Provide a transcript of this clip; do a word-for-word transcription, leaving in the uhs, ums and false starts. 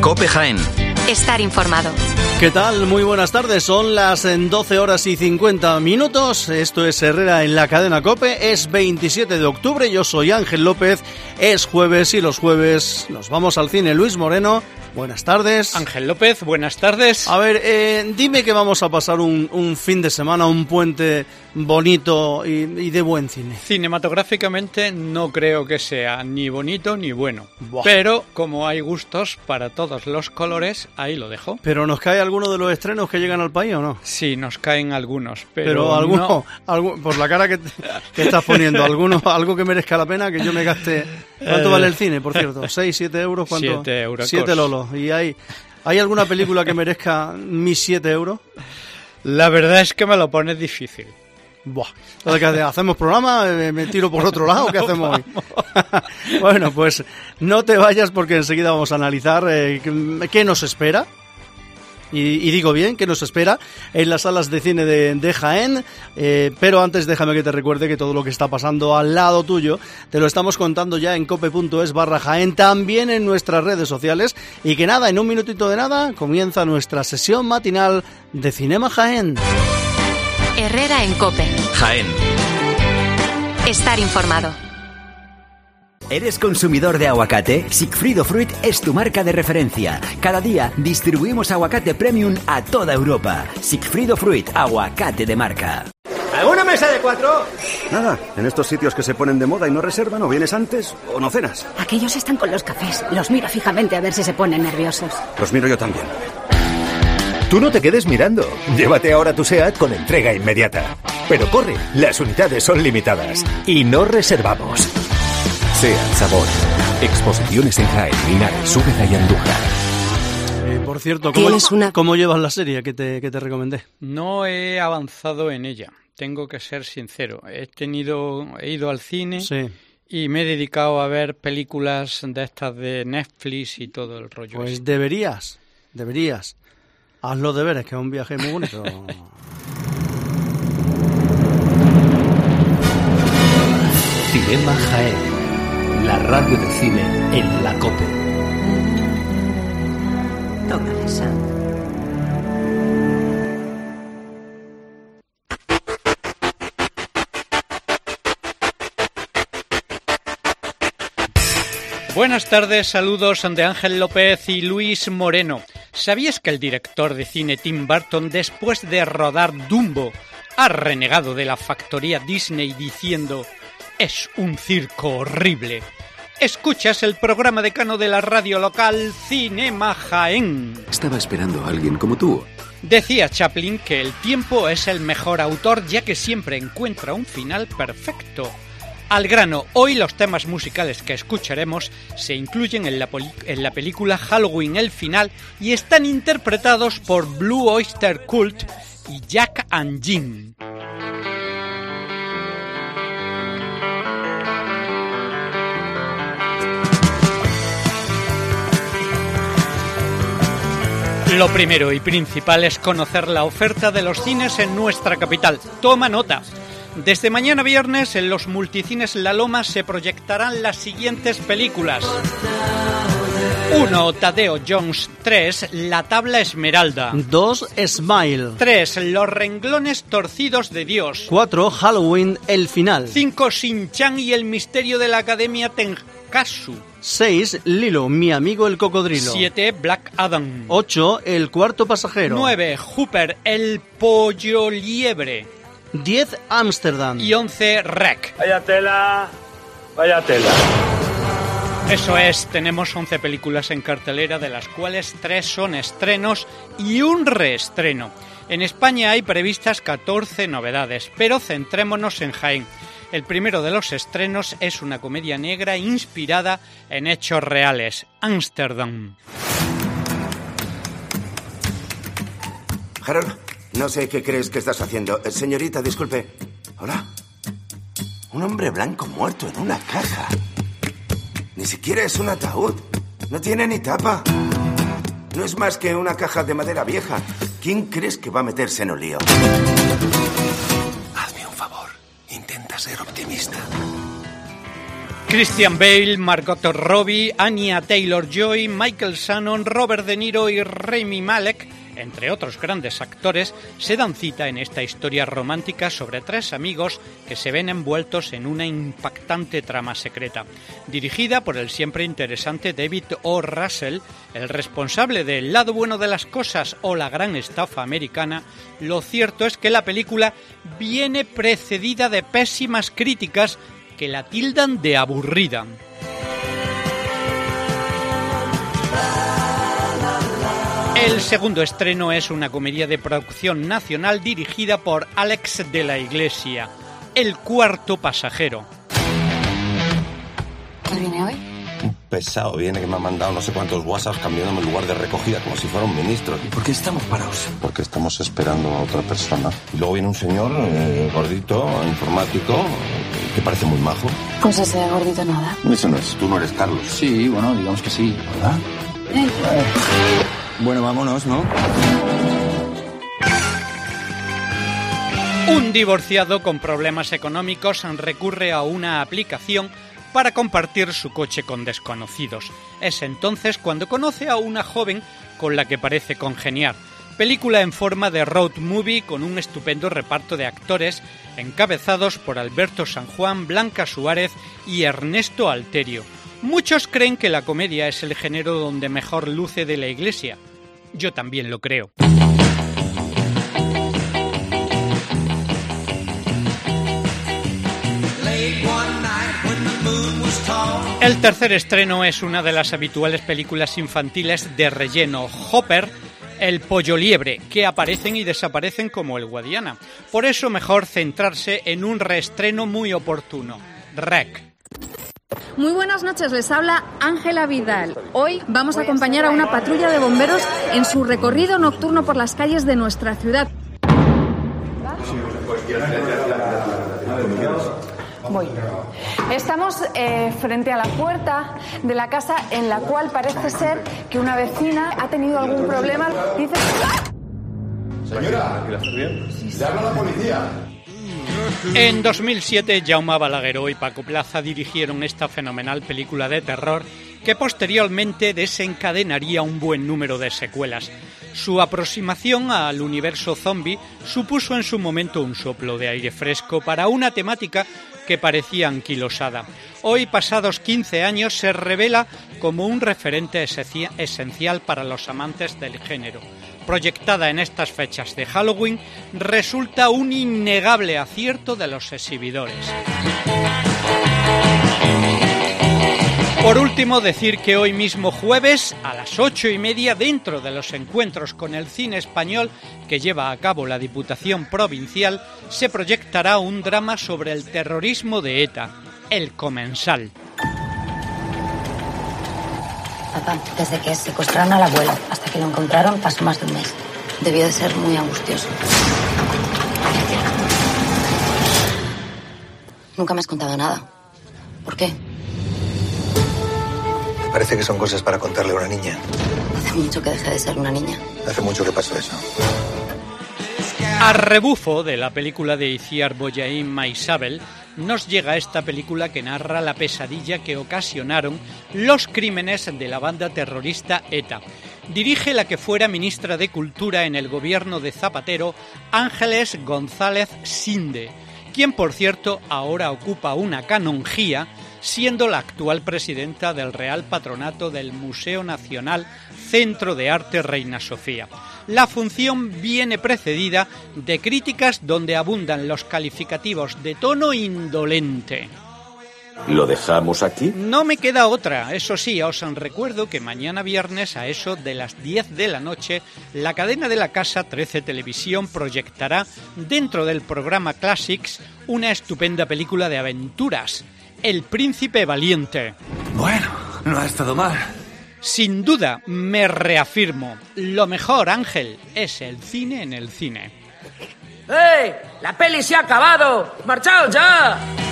COPE Jaén. Estar informado. ¿Qué tal? Muy buenas tardes. Son las doce horas y cincuenta minutos. Esto es Herrera en la cadena COPE. Es veintisiete de octubre. Yo soy Ángel López. Es jueves y los jueves nos vamos al cine. Luis Moreno, buenas tardes. Ángel López, buenas tardes. A ver, eh, dime que vamos a pasar un, un fin de semana, un puente bonito y, y de buen cine. Cinematográficamente no creo que sea ni bonito ni bueno. Buah. Pero como hay gustos para todos los colores, ahí lo dejo. ¿Pero nos cae alguno de los estrenos que llegan al país o no? Sí, nos caen algunos, pero, Pero alguno, no... algún, por la cara que, que estás poniendo, alguno, algo que merezca la pena, que yo me gaste. ¿Cuánto Eh, vale el cine, por cierto? ¿seis, siete euros? ¿Cuánto? Siete euros. Siete lolos. ¿Y hay, hay alguna película que merezca mis siete euros? La verdad es que me lo pones difícil. Buah. Entonces, ¿qué hacemos? ¿Hacemos programa? ¿Me tiro por otro lado? ¿Qué hacemos hoy? Bueno, pues no te vayas porque enseguida vamos a analizar eh, qué nos espera. Y, y digo bien, que nos espera en las salas de cine de, de Jaén, eh, pero antes déjame que te recuerde que todo lo que está pasando al lado tuyo te lo estamos contando ya en cope.es barra Jaén, también en nuestras redes sociales, y que nada, en un minutito de nada comienza nuestra sesión matinal de Cinema Jaén. Herrera en COPE. Jaén. Estar informado. ¿Eres consumidor de aguacate? Sigfrido Fruit es tu marca de referencia. Cada día distribuimos aguacate premium a toda Europa. Sigfrido Fruit, aguacate de marca. ¿Alguna mesa de cuatro? Nada, en estos sitios que se ponen de moda y no reservan, o vienes antes o no cenas. Aquellos están con los cafés. Los miro fijamente a ver si se ponen nerviosos. Los miro yo también. Tú no te quedes mirando. Llévate ahora tu SEAT con entrega inmediata. Pero corre, las unidades son limitadas. Y no reservamos. SEAT Sabor. Exposiciones en Jaén, Linares, Úbeda y Andújar. Eh, por cierto, ¿cómo, ¿Tienes una- ¿cómo llevas la serie que te, que te recomendé? No he avanzado en ella, tengo que ser sincero. He tenido, he ido al cine Sí. y me he dedicado a ver películas de estas de Netflix y todo el rollo. Pues ese. deberías, deberías. Haz los deberes, que es un viaje muy bonito. Cinema Jaén. La radio de cine en la COPE. Toma esa. Buenas tardes, saludos de Ángel López y Luis Moreno. ¿Sabías que el director de cine Tim Burton, después de rodar Dumbo, ha renegado de la factoría Disney diciendo: «Es un circo horrible»? Escuchas el programa decano de la radio local Cinema Jaén. Estaba esperando a alguien como tú. Decía Chaplin que el tiempo es el mejor autor, ya que siempre encuentra un final perfecto. Al grano, hoy los temas musicales que escucharemos se incluyen en la, poli- en la película Halloween el final y están interpretados por Blue Oyster Cult y Jack and Jim. Lo primero y principal es conocer la oferta de los cines en nuestra capital. Toma nota. Desde mañana viernes en los multicines La Loma se proyectarán las siguientes películas. uno. Tadeo Jones. tres. La tabla esmeralda. dos. Smile. tres. Los renglones torcidos de Dios. cuatro. Halloween, el final. cinco. Shin-chan y el misterio de la Academia Tenkasu. seis. Lilo, mi amigo el cocodrilo. siete. Black Adam. ocho. El cuarto pasajero. nueve. Hooper, el pollo liebre. diez. Ámsterdam. Y once. Rec. Vaya tela, vaya tela. Eso es, tenemos once películas en cartelera, de las cuales tres son estrenos y un reestreno. En España hay previstas catorce novedades, pero centrémonos en Jaén. El primero de los estrenos es una comedia negra inspirada en hechos reales, Ámsterdam. Harold, no sé qué crees que estás haciendo. Eh, Señorita, disculpe. Hola. Un hombre blanco muerto en una caja. Ni siquiera es un ataúd. No tiene ni tapa. No es más que una caja de madera vieja. ¿Quién crees que va a meterse en un lío? Hazme un favor. Intenta ser optimista. Christian Bale, Margot Robbie, Anya Taylor-Joy, Michael Shannon, Robert De Niro y Rami Malek, entre otros grandes actores, se dan cita en esta historia romántica sobre tres amigos que se ven envueltos en una impactante trama secreta. Dirigida por el siempre interesante David O. Russell, el responsable de El lado bueno de las cosas o La gran estafa americana, lo cierto es que la película viene precedida de pésimas críticas que la tildan de aburrida. El segundo estreno es una comedia de producción nacional dirigida por Alex de la Iglesia, El cuarto pasajero. ¿Quién viene hoy? Un pesado viene que me ha mandado no sé cuántos WhatsApps cambiándome el lugar de recogida como si fuera un ministro. ¿Y por qué estamos parados? Porque estamos esperando a otra persona. Y luego viene un señor eh, gordito, informático, que parece muy majo. Pues ese gordito nada. Eso no es, tú no eres Carlos. Sí, bueno, digamos que sí, ¿verdad? Eh. Bueno, vámonos, ¿no? Un divorciado con problemas económicos recurre a una aplicación para compartir su coche con desconocidos. Es entonces cuando conoce a una joven con la que parece congeniar. Película en forma de road movie con un estupendo reparto de actores encabezados por Alberto San Juan, Blanca Suárez y Ernesto Alterio. Muchos creen que la comedia es el género donde mejor luce de la Iglesia. Yo también lo creo. El tercer estreno es una de las habituales películas infantiles de relleno, Hopper, el pollo liebre, que aparecen y desaparecen como el Guadiana. Por eso mejor centrarse en un reestreno muy oportuno, Rec. Muy buenas noches, les habla Ángela Vidal. Hoy vamos a acompañar a una patrulla de bomberos en su recorrido nocturno por las calles de nuestra ciudad. Voy. Estamos eh, frente a la puerta de la casa en la cual parece ser que una vecina ha tenido algún problema. Dice... Señora, ¿está bien? ¿Le habla la policía? En dos mil siete, Jaume Balagueró y Paco Plaza dirigieron esta fenomenal película de terror que posteriormente desencadenaría un buen número de secuelas. Su aproximación al universo zombie supuso en su momento un soplo de aire fresco para una temática que parecía anquilosada. Hoy, pasados quince años, se revela como un referente esencial para los amantes del género. Proyectada en estas fechas de Halloween, resulta un innegable acierto de los exhibidores. Por último, decir que hoy mismo jueves, a las ocho y media, dentro de los encuentros con el cine español que lleva a cabo la Diputación Provincial, se proyectará un drama sobre el terrorismo de ETA, El Comensal. Papá, desde que secuestraron al abuelo hasta que lo encontraron pasó más de un mes. Debió de ser muy angustioso. Nunca me has contado nada. ¿Por qué? Parece que son cosas para contarle a una niña. Hace mucho que dejé de ser una niña. Hace mucho que pasó eso. A rebufo de la película de Itziar Boyaín Maisabel, nos llega esta película que narra la pesadilla que ocasionaron los crímenes de la banda terrorista ETA. Dirige la que fuera ministra de Cultura en el gobierno de Zapatero, Ángeles González Sinde, quien, por cierto, ahora ocupa una canonjía, siendo la actual presidenta del Real Patronato del Museo Nacional Centro de Arte Reina Sofía. La función viene precedida de críticas donde abundan los calificativos de tono indolente. ¿Lo dejamos aquí? No me queda otra. Eso sí, os recuerdo que mañana viernes a eso de las diez de la noche, la cadena de la casa trece Televisión proyectará dentro del programa Classics una estupenda película de aventuras, El Príncipe Valiente. Bueno, no ha estado mal. Sin duda, me reafirmo, lo mejor, Ángel, es el cine en el cine. ¡Hey! ¡La peli se ha acabado! ¡Marchaos ya!